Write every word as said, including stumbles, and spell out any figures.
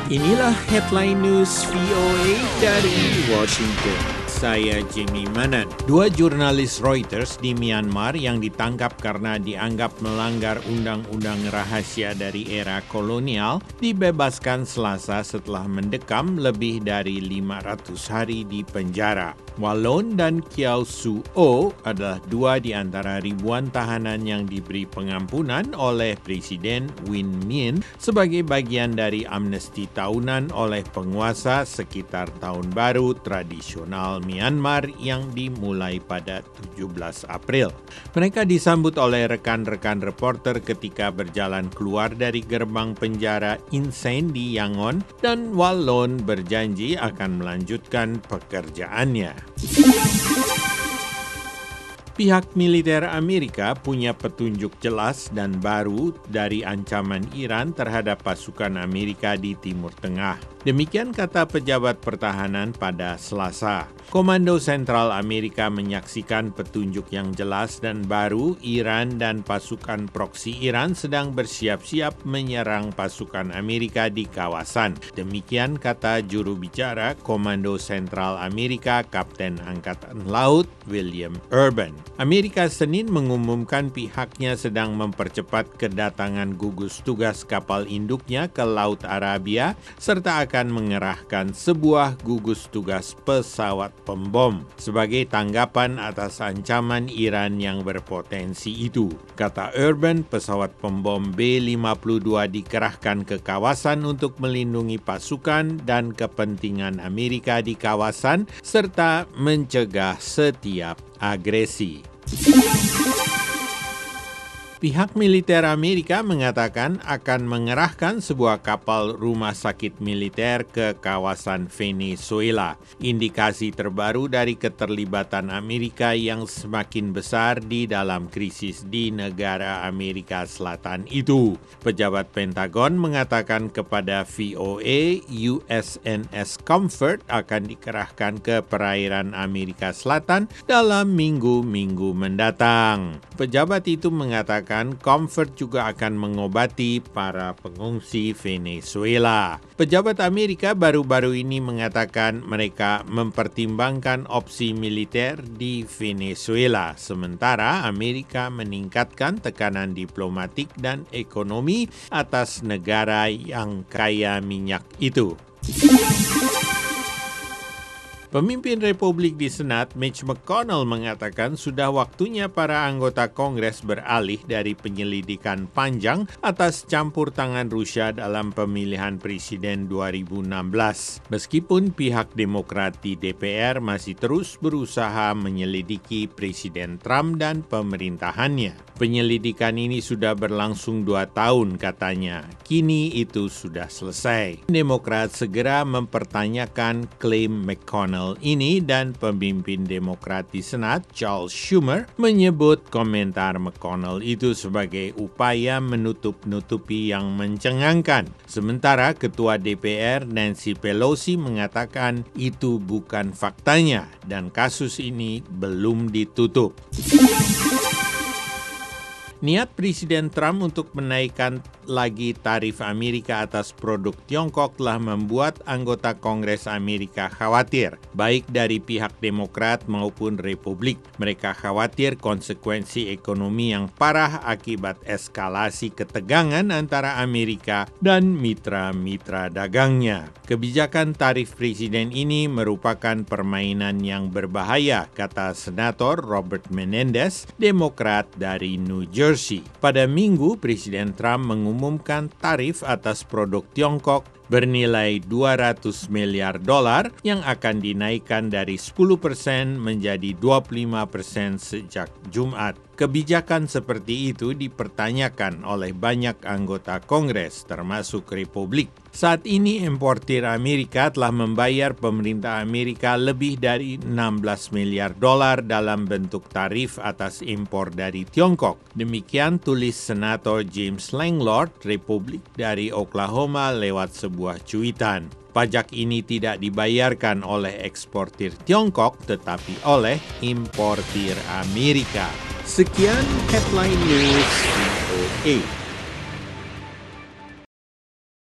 Inilah headline news V O A dari Washington. Saya Jimmy Manan. Dua jurnalis Reuters di Myanmar yang ditangkap karena dianggap melanggar undang-undang rahasia dari era kolonial dibebaskan Selasa setelah mendekam lebih dari lima ratus hari di penjara. Wallon dan Kyaw Su O adalah dua di antara ribuan tahanan yang diberi pengampunan oleh Presiden Win Myint sebagai bagian dari amnesti tahunan oleh penguasa sekitar Tahun Baru tradisional Myanmar yang dimulai pada tujuh belas April. Mereka disambut oleh rekan-rekan reporter ketika berjalan keluar dari gerbang penjara Insein di Yangon, dan Wallon berjanji akan melanjutkan pekerjaannya. Pihak militer Amerika punya petunjuk jelas dan baru dari ancaman Iran terhadap pasukan Amerika di Timur Tengah. Demikian kata pejabat pertahanan pada Selasa. Komando Sentral Amerika menyaksikan petunjuk yang jelas dan baru. Iran dan pasukan proksi Iran sedang bersiap-siap menyerang pasukan Amerika di kawasan. Demikian kata juru bicara Komando Sentral Amerika, Kapten Angkatan Laut William Urban. Amerika Senin mengumumkan pihaknya sedang mempercepat kedatangan gugus tugas kapal induknya ke Laut Arabia serta akan mengerahkan sebuah gugus tugas pesawat pembom sebagai tanggapan atas ancaman Iran yang berpotensi itu. Kata Urban, pesawat pembom B lima puluh dua dikerahkan ke kawasan untuk melindungi pasukan dan kepentingan Amerika di kawasan serta mencegah setiap agresi. Pihak militer Amerika mengatakan akan mengerahkan sebuah kapal rumah sakit militer ke kawasan Venezuela. Indikasi terbaru dari keterlibatan Amerika yang semakin besar di dalam krisis di negara Amerika Selatan itu. Pejabat Pentagon mengatakan kepada V O A, U S N S Comfort akan dikerahkan ke perairan Amerika Selatan dalam minggu-minggu mendatang. Pejabat itu mengatakan Comfort juga akan mengobati para pengungsi Venezuela. Pejabat Amerika baru-baru ini mengatakan mereka mempertimbangkan opsi militer di Venezuela, sementara Amerika meningkatkan tekanan diplomatik dan ekonomi atas negara yang kaya minyak itu. Pemimpin Republik di Senat, Mitch McConnell, mengatakan sudah waktunya para anggota Kongres beralih dari penyelidikan panjang atas campur tangan Rusia dalam pemilihan presiden dua ribu enam belas. Meskipun pihak Demokrat di D P R masih terus berusaha menyelidiki Presiden Trump dan pemerintahannya. Penyelidikan ini sudah berlangsung dua tahun katanya. Kini itu sudah selesai. Demokrat segera mempertanyakan klaim McConnell ini, dan pemimpin Demokrat di Senat, Charles Schumer, menyebut komentar McConnell itu sebagai upaya menutup-nutupi yang mencengangkan. Sementara Ketua D P R Nancy Pelosi mengatakan itu bukan faktanya dan kasus ini belum ditutup. Niat Presiden Trump untuk menaikkan lagi tarif Amerika atas produk Tiongkok telah membuat anggota Kongres Amerika khawatir, baik dari pihak Demokrat maupun Republik. Mereka khawatir konsekuensi ekonomi yang parah akibat eskalasi ketegangan antara Amerika dan mitra-mitra dagangnya. Kebijakan tarif Presiden ini merupakan permainan yang berbahaya, kata Senator Robert Menendez, Demokrat dari New Jersey. Pada Minggu, Presiden Trump mengumumkan tarif atas produk Tiongkok bernilai dua ratus miliar dolar yang akan dinaikkan dari sepuluh persen menjadi dua puluh lima persen sejak Jumat. Kebijakan seperti itu dipertanyakan oleh banyak anggota Kongres, termasuk Republik. Saat ini importir Amerika telah membayar pemerintah Amerika lebih dari enam belas miliar dolar dalam bentuk tarif atas impor dari Tiongkok. Demikian tulis Senator James Langlord, Republik dari Oklahoma lewat sebuah cuitan. Pajak ini tidak dibayarkan oleh eksportir Tiongkok, tetapi oleh importir Amerika. Sekian headline news V O A.